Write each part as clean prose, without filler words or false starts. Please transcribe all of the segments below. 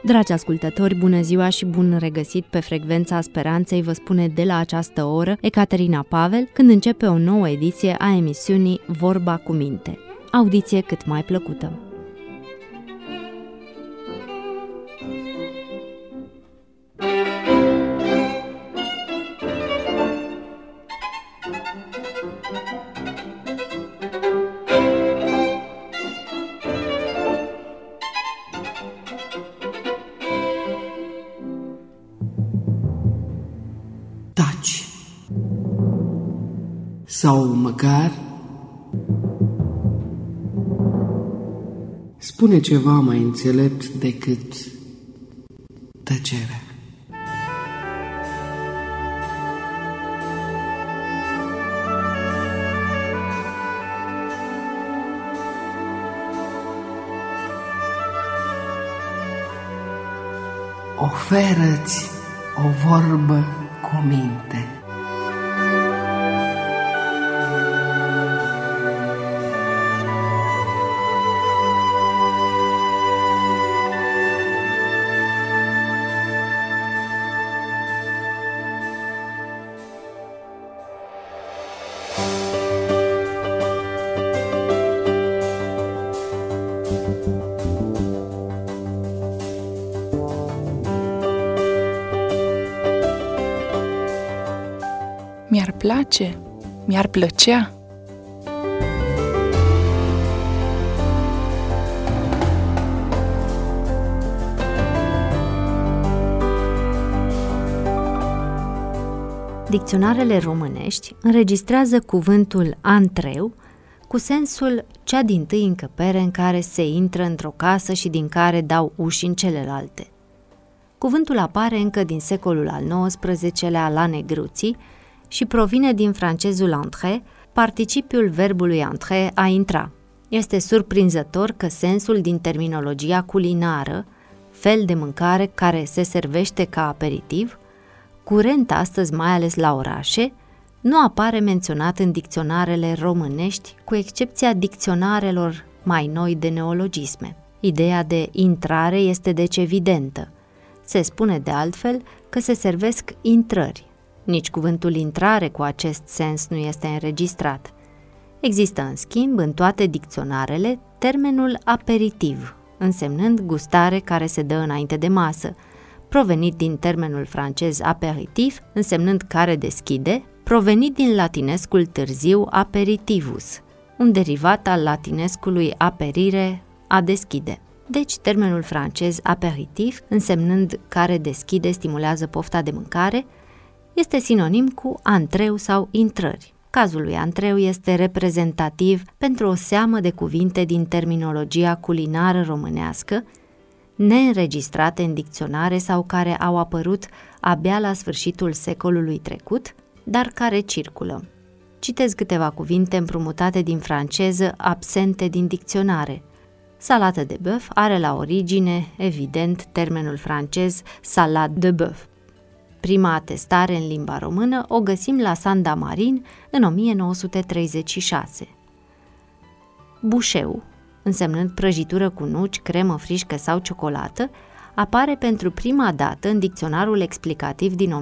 Dragi ascultători, bună ziua și bun regăsit pe Frecvența Speranței, vă spune de la această oră Ecaterina Pavel, când începe o nouă ediție a emisiunii Vorba cu minte. Audiție cât mai plăcută! Taci. Sau măcar spune ceva mai înțelept decât tăcerea. Oferă-ți o vorbă cu minte. Mi-ar place, mi-ar plăcea. Dicționarele românești înregistrează cuvântul antreu cu sensul cea dintâi încăpere în care se intră într-o casă și din care dau uși în celelalte. Cuvântul apare încă din secolul al XIX-lea la negruții și provine din francezul entrer, participiul verbului entrer, a intra. Este surprinzător că sensul din terminologia culinară, fel de mâncare care se servește ca aperitiv, curent astăzi mai ales la orașe, nu apare menționat în dicționarele românești, cu excepția dicționarelor mai noi de neologisme. Ideea de intrare este deci evidentă. Se spune de altfel că se servesc intrări. Nici cuvântul intrare cu acest sens nu este înregistrat. Există, în schimb, în toate dicționarele, termenul aperitiv, însemnând gustare care se dă înainte de masă, provenit din termenul francez aperitif, însemnând care deschide, provenit din latinescul târziu aperitivus, un derivat al latinescului aperire, a deschide. Deci, termenul francez aperitif, însemnând care deschide, stimulează pofta de mâncare, este sinonim cu antreu sau intrări. Cazul lui antreu este reprezentativ pentru o seamă de cuvinte din terminologia culinară românească, neînregistrate în dicționare sau care au apărut abia la sfârșitul secolului trecut, dar care circulă. Citez câteva cuvinte împrumutate din franceză, absente din dicționare. Salată de bœuf are la origine, evident, termenul francez salade de bœuf. Prima atestare în limba română o găsim la Saint-Damarin în 1936. Bușeu, însemnând prăjitură cu nuci, cremă frișcă sau ciocolată, apare pentru prima dată în dicționarul explicativ din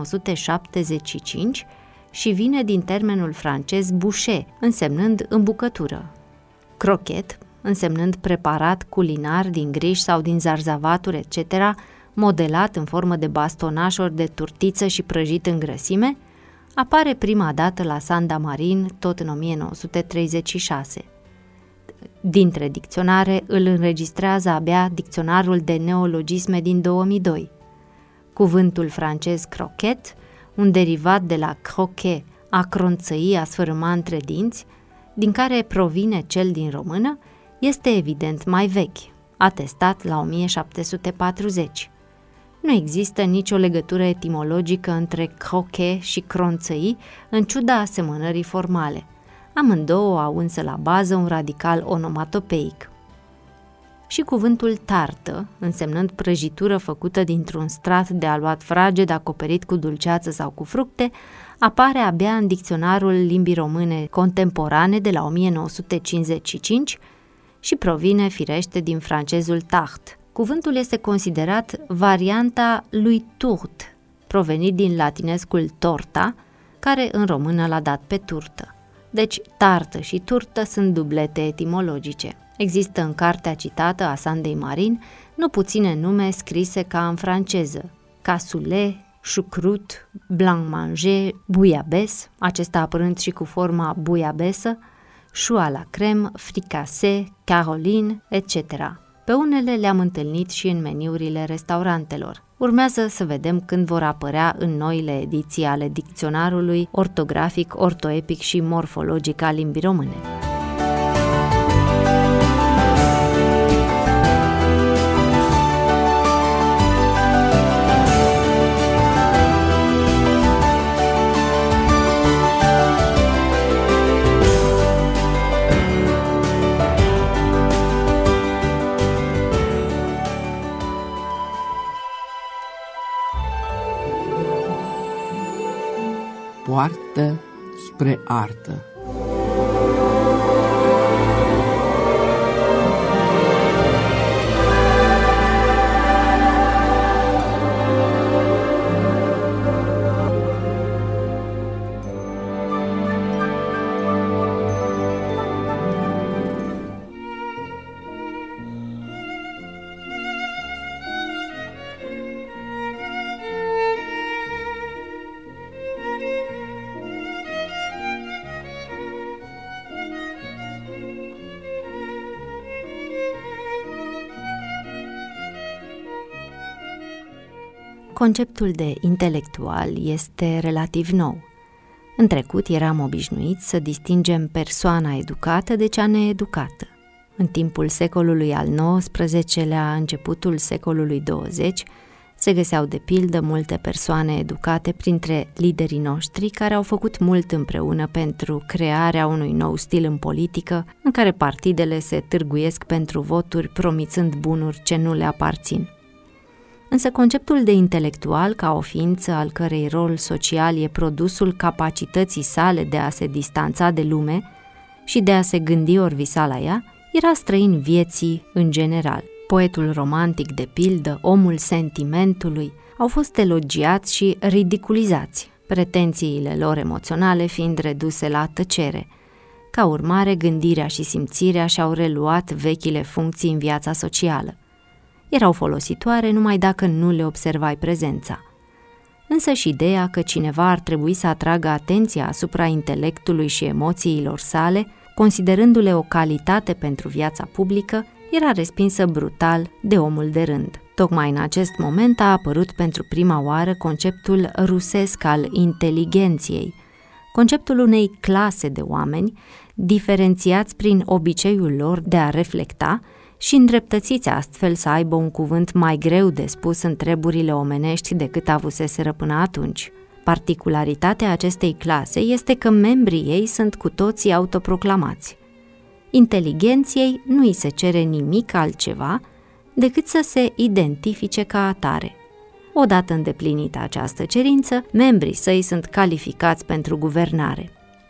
1975 și vine din termenul francez boucher, însemnând îmbucătură. Crochet, însemnând preparat culinar din griș sau din zarzavaturi, etc., modelat în formă de bastonaș ori de turtiță și prăjit în grăsime, apare prima dată la Saint-Damarin, tot în 1936. Dintre dicționare îl înregistrează abia dicționarul de neologisme din 2002. Cuvântul francez croquet, un derivat de la croquet, a cronțăi, a sfărâma între dinți, din care provine cel din română, este evident mai vechi, atestat la 1740. Nu există nicio legătură etimologică între croquet și cronțăi, în ciuda asemănării formale. Amândouă au însă la bază un radical onomatopeic. Și cuvântul tartă, însemnând prăjitură făcută dintr-un strat de aluat fraged acoperit cu dulceață sau cu fructe, apare abia în dicționarul limbii române contemporane de la 1955 și provine firește din francezul tarte, Cuvântul este considerat varianta lui turt, provenit din latinescul torta, care în română l-a dat pe turtă. Deci tartă și turtă sunt dublete etimologice. Există în cartea citată a Sandei Marin nu puține nume scrise ca în franceză: cassoulet, choucroute, blanc manger, bouillabaisse, acesta apărând și cu forma bouillabaisse, choux à la crème, fricassé, caroline, etc. Pe unele le-am întâlnit și în meniurile restaurantelor. Urmează să vedem când vor apărea în noile ediții ale dicționarului ortografic, ortoepic și morfologic al limbii române. Poartă spre artă. Conceptul de intelectual este relativ nou. În trecut eram obișnuiți să distingem persoana educată de cea needucată. În timpul secolului al XIX-lea, începutul secolului 20, se găseau de pildă multe persoane educate printre liderii noștri care au făcut mult împreună pentru crearea unui nou stil în politică, în care partidele se târguiesc pentru voturi promițând bunuri ce nu le aparțin. Însă conceptul de intelectual ca o ființă al cărei rol social e produsul capacității sale de a se distanța de lume și de a se gândi ori visa la ea, era străin vieții în general. Poetul romantic, de pildă, omul sentimentului, au fost elogiați și ridiculizați, pretențiile lor emoționale fiind reduse la tăcere. Ca urmare, gândirea și simțirea și-au reluat vechile funcții în viața socială. Erau folositoare numai dacă nu le observai prezența. Însă și ideea că cineva ar trebui să atragă atenția asupra intelectului și emoțiilor sale, considerându-le o calitate pentru viața publică, era respinsă brutal de omul de rând. Tocmai în acest moment a apărut pentru prima oară conceptul rusesc al inteligenției, conceptul unei clase de oameni diferențiați prin obiceiul lor de a reflecta și îndreptățiți astfel să aibă un cuvânt mai greu de spus în treburile omenești decât avuseseră până atunci. Particularitatea acestei clase este că membrii ei sunt cu toții autoproclamați. Inteligenției nu îi se cere nimic altceva decât să se identifice ca atare. Odată îndeplinită această cerință, membrii săi sunt calificați pentru guvernare.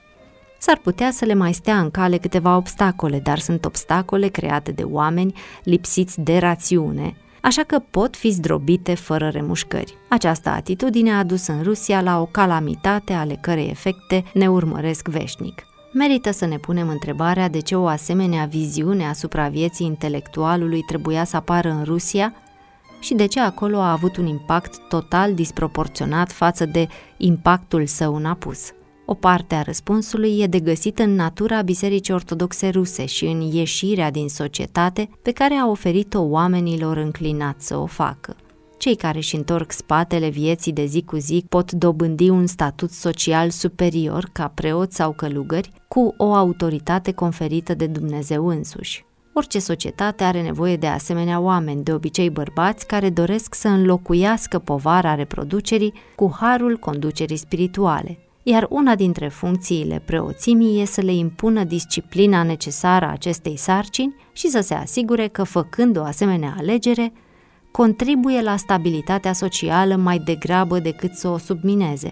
S-ar putea să le mai stea în cale câteva obstacole, dar sunt obstacole create de oameni lipsiți de rațiune, așa că pot fi zdrobite fără remușcări. Această atitudine a dus în Rusia la o calamitate ale cărei efecte ne urmăresc veșnic. Merită să ne punem întrebarea de ce o asemenea viziune asupra vieții intelectualului trebuia să apară în Rusia și de ce acolo a avut un impact total disproporționat față de impactul său în apus. O parte a răspunsului e de găsit în natura Bisericii Ortodoxe Ruse și în ieșirea din societate pe care a oferit-o oamenilor înclinați să o facă. Cei care își întorc spatele vieții de zi cu zi pot dobândi un statut social superior ca preoți sau călugări cu o autoritate conferită de Dumnezeu însuși. Orice societate are nevoie de asemenea oameni, de obicei bărbați, care doresc să înlocuiască povara reproducerii cu harul conducerii spirituale. Iar una dintre funcțiile preoțimii e să le impună disciplina necesară acestei sarcini și să se asigure că, făcând o asemenea alegere, contribuie la stabilitatea socială mai degrabă decât să o submineze.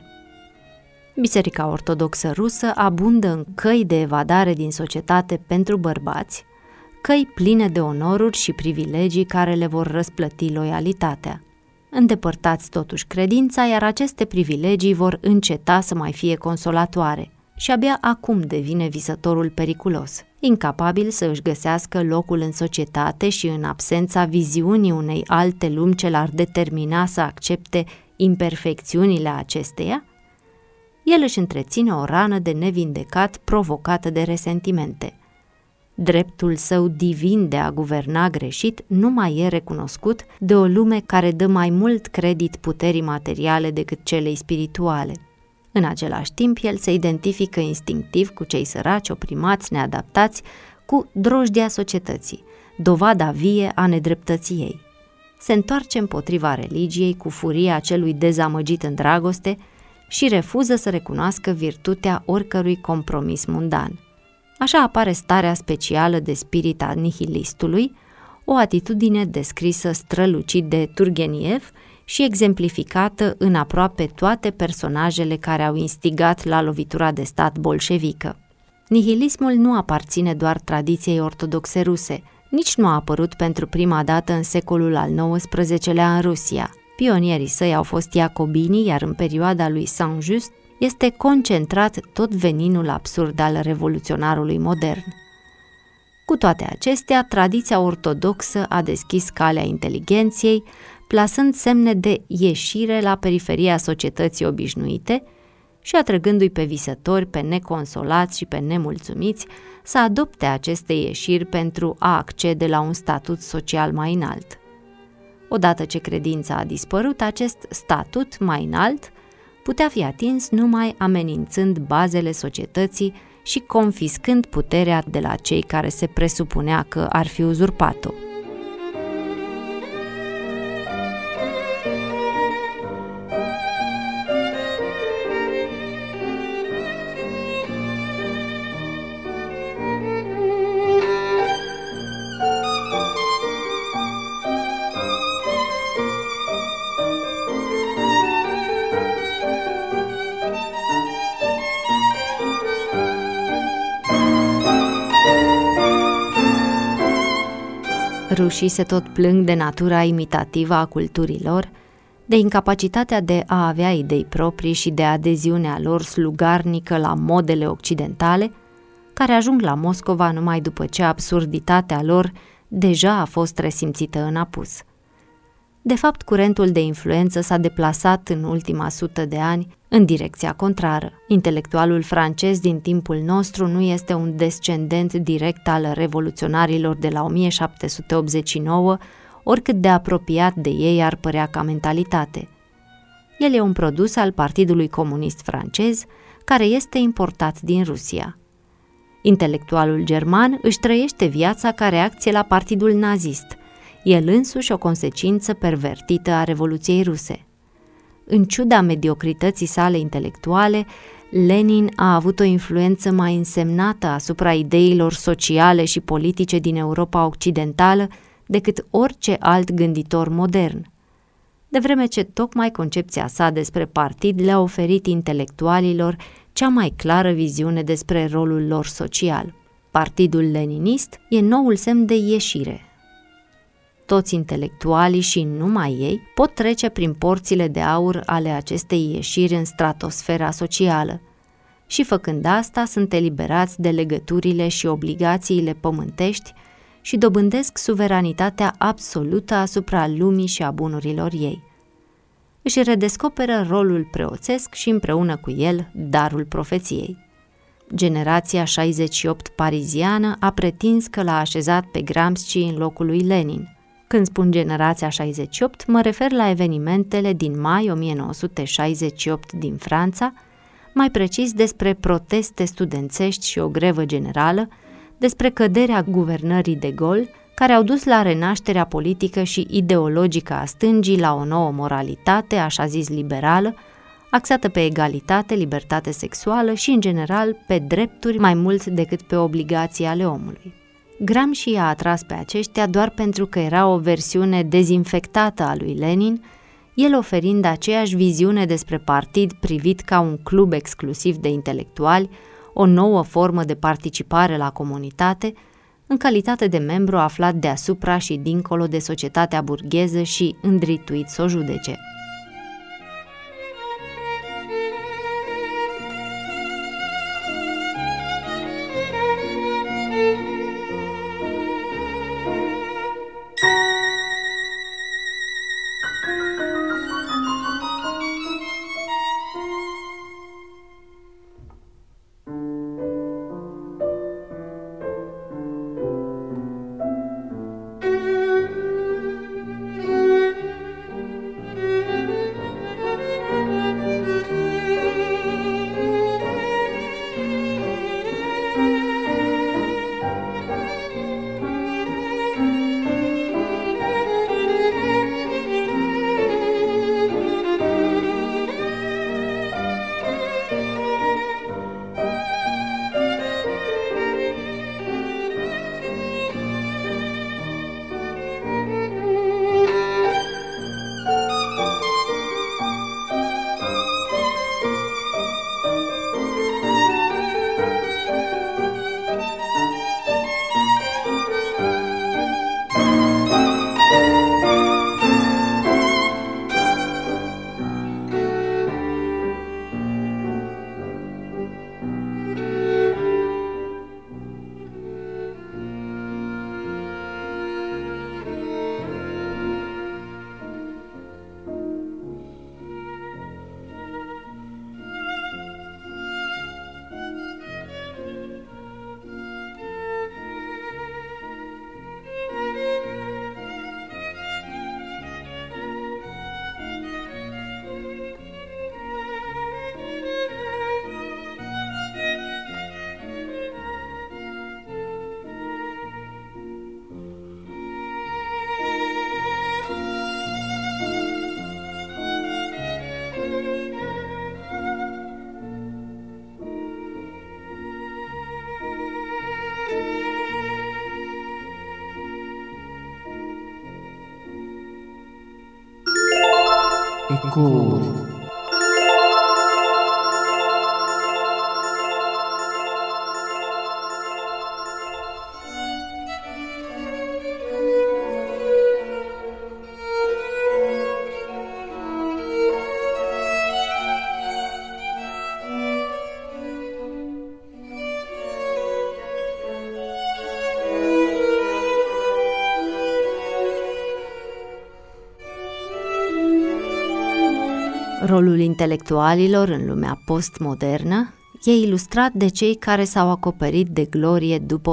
Biserica Ortodoxă Rusă abundă în căi de evadare din societate pentru bărbați, căi pline de onoruri și privilegii care le vor răsplăti loialitatea. Îndepărtați totuși credința, iar aceste privilegii vor înceta să mai fie consolatoare și abia acum devine visătorul periculos, incapabil să își găsească locul în societate și în absența viziunii unei alte lumi ce l-ar determina să accepte imperfecțiunile acesteia, el își întreține o rană de nevindecat provocată de resentimente. Dreptul său divin de a guverna greșit nu mai e recunoscut de o lume care dă mai mult credit puterii materiale decât celei spirituale. În același timp, el se identifică instinctiv cu cei săraci, oprimați, neadaptați, cu drojdia societății, dovada vie a nedreptății ei. Se întoarce împotriva religiei cu furia celui dezamăgit în dragoste și refuză să recunoască virtutea oricărui compromis mundan. Așa apare starea specială de spirit a nihilistului, o atitudine descrisă strălucit de Turgeniev și exemplificată în aproape toate personajele care au instigat la lovitura de stat bolșevică. Nihilismul nu aparține doar tradiției ortodoxe ruse, nici nu a apărut pentru prima dată în secolul al XIX-lea în Rusia. Pionierii săi au fost iacobinii, iar în perioada lui Saint-Just este concentrat tot veninul absurd al revoluționarului modern. Cu toate acestea, tradiția ortodoxă a deschis calea inteligenției, plasând semne de ieșire la periferia societății obișnuite și atrăgându-i pe visători, pe neconsolați și pe nemulțumiți să adopte aceste ieșiri pentru a accede la un statut social mai înalt. Odată ce credința a dispărut, acest statut mai înalt putea fi atins numai amenințând bazele societății și confiscând puterea de la cei care se presupunea că ar fi uzurpat-o. Rușii se tot plâng de natura imitativă a culturii lor, de incapacitatea de a avea idei proprii și de adeziunea lor slugarnică la modele occidentale, care ajung la Moscova numai după ce absurditatea lor deja a fost resimțită în apus. De fapt, curentul de influență s-a deplasat în ultima 100 de ani în direcția contrară. Intelectualul francez din timpul nostru nu este un descendent direct al revoluționarilor de la 1789, oricât de apropiat de ei ar părea ca mentalitate. El e un produs al Partidului Comunist francez, care este importat din Rusia. Intelectualul german își trăiește viața ca reacție la Partidul nazist, el însuși o consecință pervertită a Revoluției ruse. În ciuda mediocrității sale intelectuale, Lenin a avut o influență mai însemnată asupra ideilor sociale și politice din Europa Occidentală decât orice alt gânditor modern, de vreme ce tocmai concepția sa despre partid le-a oferit intelectualilor cea mai clară viziune despre rolul lor social. Partidul leninist e noul semn de ieșire. Toți intelectualii și numai ei pot trece prin porțile de aur ale acestei ieșiri în stratosfera socială și, făcând asta, sunt eliberați de legăturile și obligațiile pământești și dobândesc suveranitatea absolută asupra lumii și a bunurilor ei. Își redescoperă rolul preoțesc și împreună cu el darul profeției. Generația 68 pariziană a pretins că l-a așezat pe Gramsci în locul lui Lenin. Când spun generația 68, mă refer la evenimentele din mai 1968 din Franța, mai precis despre proteste studențești și o grevă generală, despre căderea guvernării de Gaulle, care au dus la renașterea politică și ideologică a stângii, la o nouă moralitate, așa zis liberală, axată pe egalitate, libertate sexuală și, în general, pe drepturi mai mult decât pe obligații ale omului. Gramsci i-a atras pe aceștia doar pentru că era o versiune dezinfectată a lui Lenin, el oferind aceeași viziune despre partid privit ca un club exclusiv de intelectuali, o nouă formă de participare la comunitate, în calitate de membru aflat deasupra și dincolo de societatea burgheză și îndrituit să o judece. Ecouri. Rolul intelectualilor în lumea postmodernă e ilustrat de cei care s-au acoperit de glorie după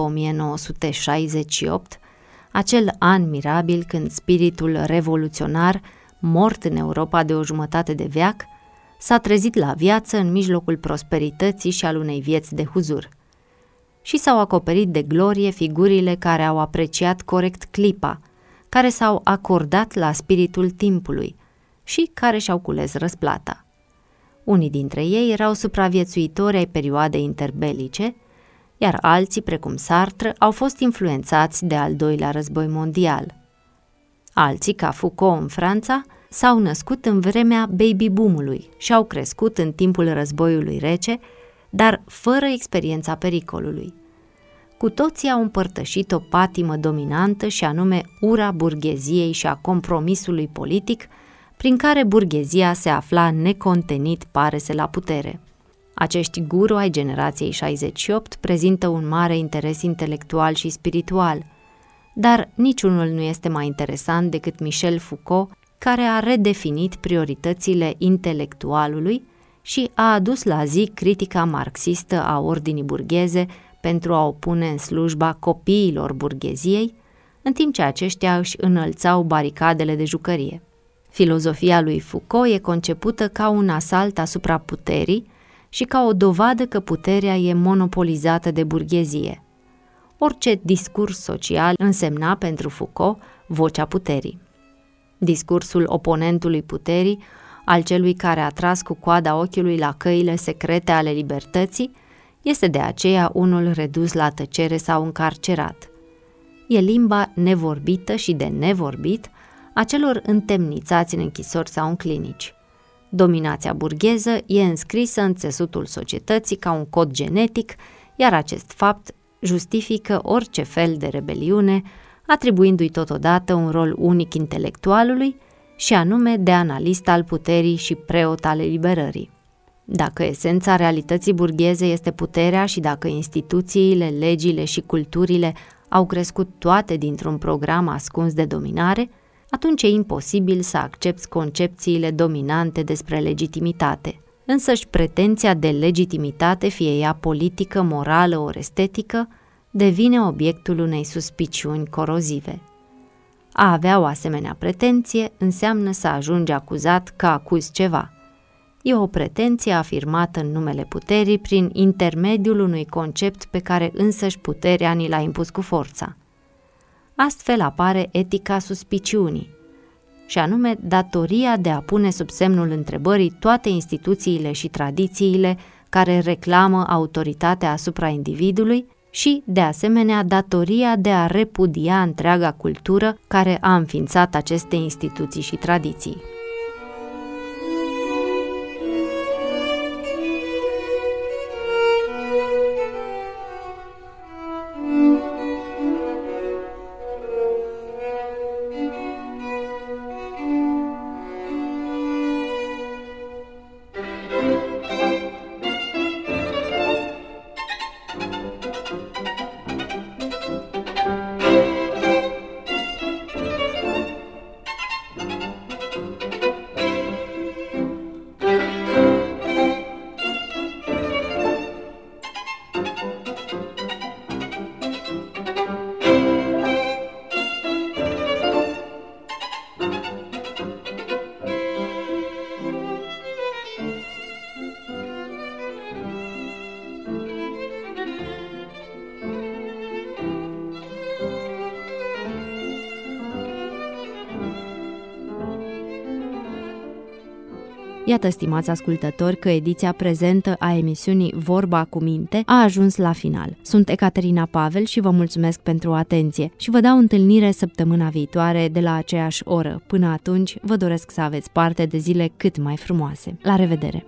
1968, acel an mirabil când spiritul revoluționar, mort în Europa de o jumătate de veac, s-a trezit la viață în mijlocul prosperității și al unei vieți de huzur. Și s-au acoperit de glorie figurile care au apreciat corect clipa, care s-au acordat la spiritul timpului și care și-au cules răsplata. Unii dintre ei erau supraviețuitori ai perioadei interbelice, iar alții, precum Sartre, au fost influențați de al doilea război mondial. Alții, ca Foucault în Franța, s-au născut în vremea baby-boom-ului și au crescut în timpul războiului rece, dar fără experiența pericolului. Cu toții au împărtășit o patimă dominantă și anume ura burgheziei și a compromisului politic, prin care burghezia se afla necontenit parese la putere. Acești guru ai generației 68 prezintă un mare interes intelectual și spiritual, dar niciunul nu este mai interesant decât Michel Foucault, care a redefinit prioritățile intelectualului și a adus la zi critica marxistă a ordinii burgheze pentru a o pune în slujba copiilor burgheziei, în timp ce aceștia își înălțau baricadele de jucărie. Filozofia lui Foucault e concepută ca un asalt asupra puterii și ca o dovadă că puterea e monopolizată de burghezie. Orice discurs social însemna pentru Foucault vocea puterii. Discursul oponentului puterii, al celui care a tras cu coada ochiului la căile secrete ale libertății, este de aceea unul redus la tăcere sau încarcerat. E limba nevorbită și de nevorbit a celor întemnițați în închisori sau în clinici. Dominația burgheză e înscrisă în țesutul societății ca un cod genetic, iar acest fapt justifică orice fel de rebeliune, atribuindu-i totodată un rol unic intelectualului, și anume de analist al puterii și preot al eliberării. Dacă esența realității burgheze este puterea și dacă instituțiile, legile și culturile au crescut toate dintr-un program ascuns de dominare, atunci e imposibil să accepți concepțiile dominante despre legitimitate. Însăși pretenția de legitimitate, fie ea politică, morală ori estetică, devine obiectul unei suspiciuni corozive. A avea o asemenea pretenție înseamnă să ajungi acuzat că acuzi ceva. E o pretenție afirmată în numele puterii prin intermediul unui concept pe care însăși puterea ni l-a impus cu forța. Astfel apare etica suspiciunii, și anume datoria de a pune sub semnul întrebării toate instituțiile și tradițiile care reclamă autoritatea asupra individului și, de asemenea, datoria de a repudia întreaga cultură care a înființat aceste instituții și tradiții. Iată, stimați ascultători, că ediția prezentă a emisiunii Vorba cu Minte a ajuns la final. Sunt Ecaterina Pavel și vă mulțumesc pentru atenție și vă dau întâlnire săptămâna viitoare de la aceeași oră. Până atunci, vă doresc să aveți parte de zile cât mai frumoase. La revedere!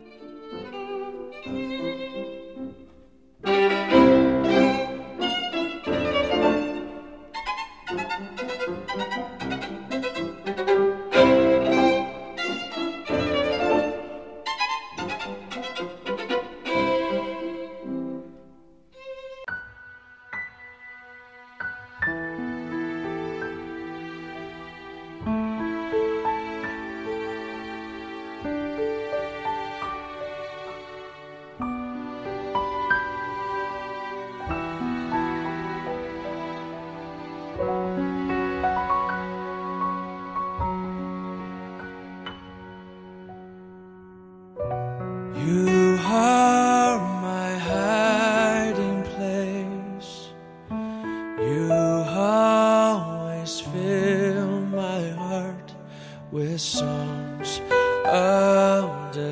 You are my hiding place. You always fill my heart with songs of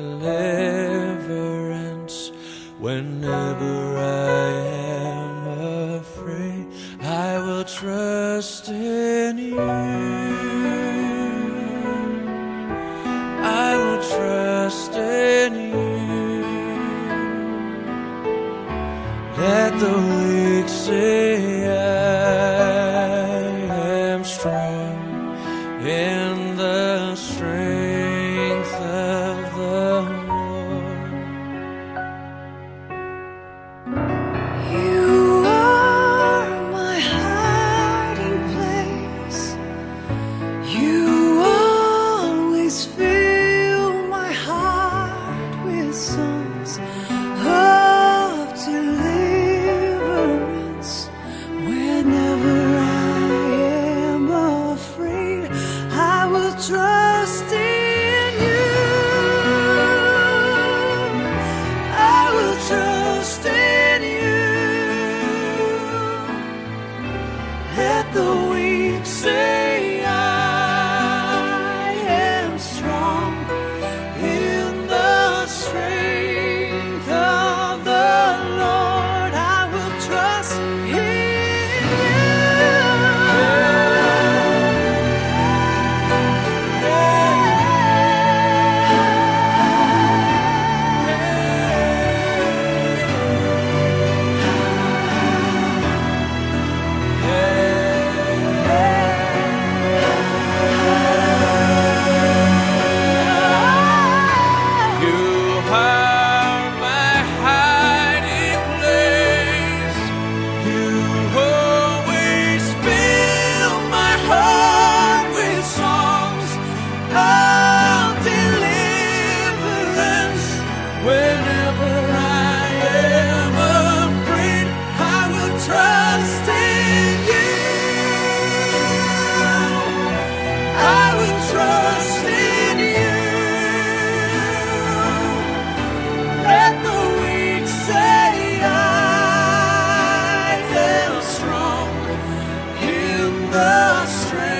deliverance. Whenever I am afraid, I will trust in you. I will trust in you. Let the weak say I am strong in the strength of the Lord. You are my hiding place. You always fill my heart with songs of deliverance. Whenever I am afraid, I strength.